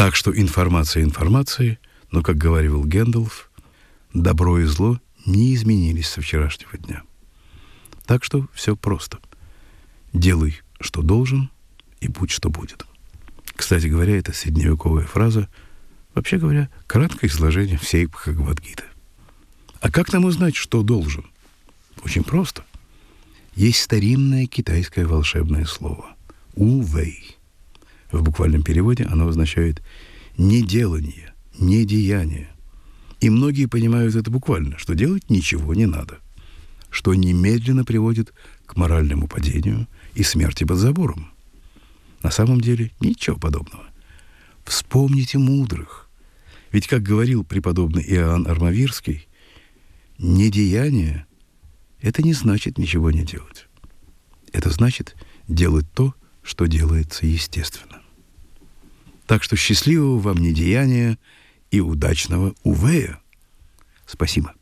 Так что информация информации, но, как говорил Гэндалф, добро и зло не изменились со вчерашнего дня. Так что все просто. Делай, что должен, и будь, что будет. Кстати говоря, это средневековая фраза, вообще говоря, краткое изложение всей Бхагавад-гиты. А как нам узнать, что должен? Очень просто. Есть старинное китайское волшебное слово «у-вэй». В буквальном переводе оно означает «неделание», «недеяние». И многие понимают это буквально, что делать ничего не надо, что немедленно приводит к моральному падению и смерти под забором. На самом деле ничего подобного. Вспомните мудрых. Ведь, как говорил преподобный Иоанн Армавирский, недеяние — это не значит ничего не делать. Это значит делать то, что делается естественно. Так что счастливого вам недеяния и удачного увея. Спасибо.